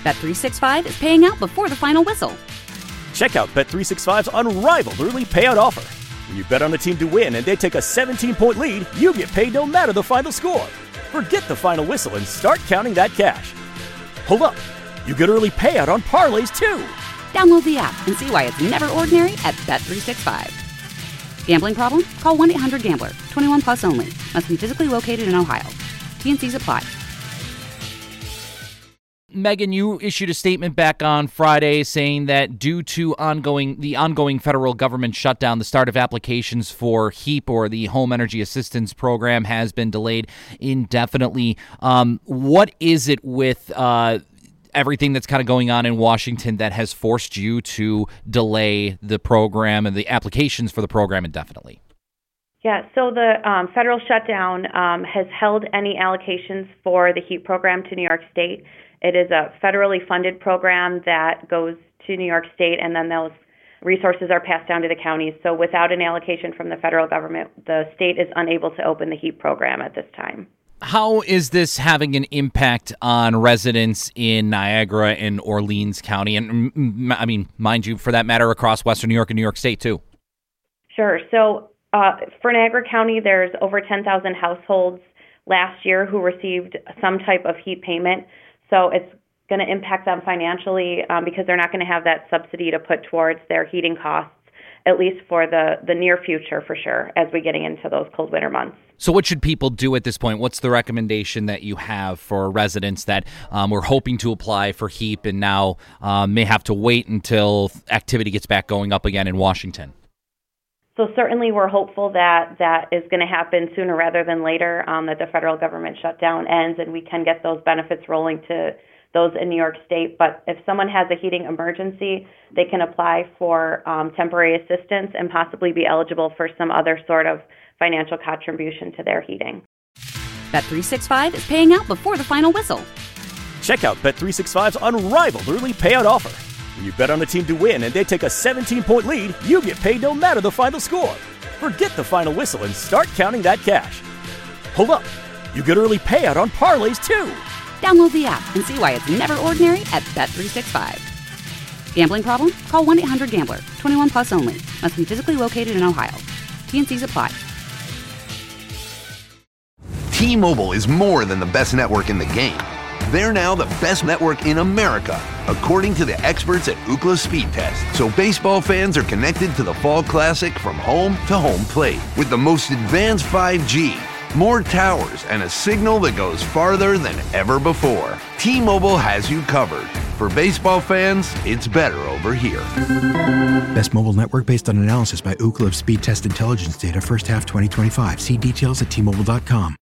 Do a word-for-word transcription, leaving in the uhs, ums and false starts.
Bet three sixty-five is paying out before the final whistle. Check out Bet three sixty-five's unrivaled early payout offer. When you bet on a team to win and they take a seventeen-point lead, you get paid no matter the final score. Forget the final whistle and start counting that cash. Hold up. You get early payout on parlays, too. Download the app and see why it's never ordinary at Bet three sixty-five. Gambling problem? Call one eight hundred gambler. twenty-one plus only. Must be physically located in Ohio. T and Cs apply. Megan, you issued a statement back on Friday saying that due to ongoing the ongoing federal government shutdown, the start of applications for HEAP, or the Home Energy Assistance Program, has been delayed indefinitely. Um, what is it with uh, everything that's kind of going on in Washington that has forced you to delay the program and the applications for the program indefinitely? Yeah, so the um, federal shutdown um, has held any allocations for the HEAP program to New York State. It is a federally funded program that goes to New York State, and then those resources are passed down to the counties. So without an allocation from the federal government, the state is unable to open the HEAP program at this time. How is this having an impact on residents in Niagara and Orleans County? And, I mean, mind you, for that matter, across Western New York and New York State, too? Sure. So uh, for Niagara County, there's over ten thousand households last year who received some type of HEAP payment. So it's going to impact them financially um, because they're not going to have that subsidy to put towards their heating costs, at least for the, the near future, for sure, as we're getting into those cold winter months. So what should people do at this point? What's the recommendation that you have for residents that um, were hoping to apply for HEAP and now um, may have to wait until activity gets back going up again in Washington? So certainly we're hopeful that that is going to happen sooner rather than later, um, that the federal government shutdown ends and we can get those benefits rolling to those in New York State. But if someone has a heating emergency, they can apply for um, temporary assistance and possibly be eligible for some other sort of financial contribution to their heating. Bet three sixty-five is paying out before the final whistle. Check out Bet three sixty-five's unrivaled early payout offer. When you bet on a team to win and they take a seventeen-point lead, you get paid no matter the final score. Forget the final whistle and start counting that cash. Hold up. You get early payout on parlays, too. Download the app and see why it's never ordinary at Bet three sixty-five. Gambling problem? Call one eight hundred gambler. twenty-one plus only. Must be physically located in Ohio. T and Cs apply. T-Mobile is more than the best network in the game. They're now the best network in America, according to the experts at Ookla Speed Test. So baseball fans are connected to the Fall Classic from home to home plate with the most advanced five G, more towers, and a signal that goes farther than ever before. T-Mobile has you covered. For baseball fans, it's better over here. Best mobile network based on analysis by Ookla of Speed Test Intelligence data first half twenty twenty-five. See details at T Mobile dot com.